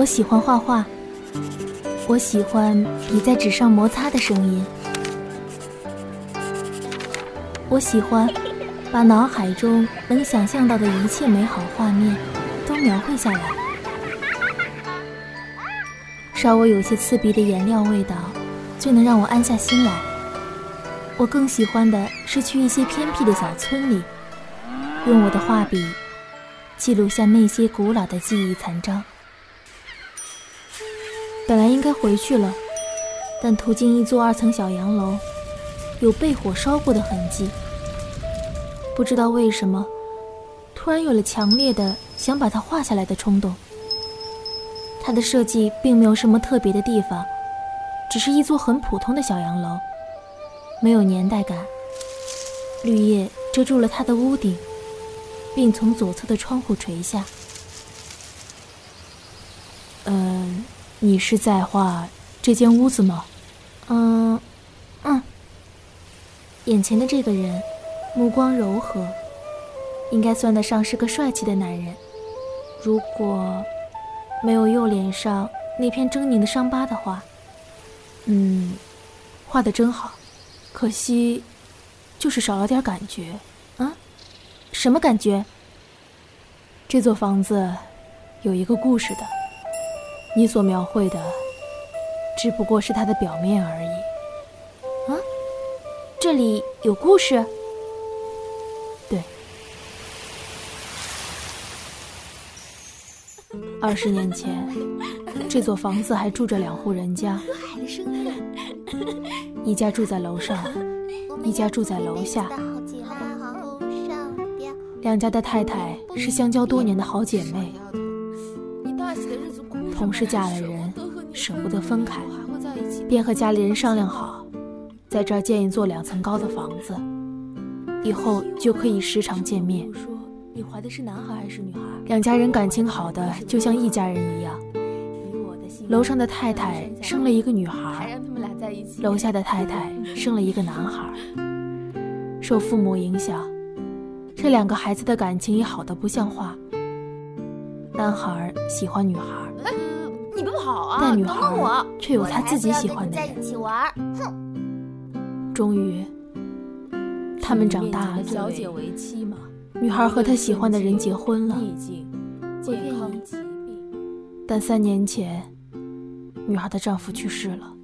我喜欢画画，我喜欢笔在纸上摩擦的声音，我喜欢把脑海中能想象到的一切美好画面都描绘下来。稍微有些刺鼻的颜料味道最能让我安下心来。我更喜欢的是去一些偏僻的小村里，用我的画笔记录下那些古老的记忆残章。本来应该回去了，但途经一座2层小洋楼，有被火烧过的痕迹。不知道为什么，突然有了强烈的想把它画下来的冲动。它的设计并没有什么特别的地方，只是一座很普通的小洋楼，没有年代感。绿叶遮住了它的屋顶，并从左侧的窗户垂下。你是在画这间屋子吗？眼前的这个人目光柔和，应该算得上是个帅气的男人。如果没有右脸上那片狰狞的伤疤的话，画得真好，可惜就是少了点感觉。什么感觉？这座房子有一个故事的，你所描绘的只不过是它的表面而已。这里有故事？对，20年前，这座房子还住着2户人家，一家住在楼上，一家住在楼下。2家的太太是相交多年的好姐妹，同是嫁了人，舍不得分开，便和家里人商量好，在这儿建一座2层高的房子，以后就可以时常见面。你怀的是男孩还是女孩？2家人感情好的就像一家人一样。楼上的太太生了一个女孩，楼下的太太生了一个男孩。受父母影响，这2个孩子的感情也好得不像话。男孩喜欢女孩， 你别跑啊！ 但女孩却有她自己喜欢的人。终于，他们长大了， 小姐为妻嘛。 女孩和她喜欢的人结婚了， 健康疾病。 但3年前，女孩的丈夫去世了。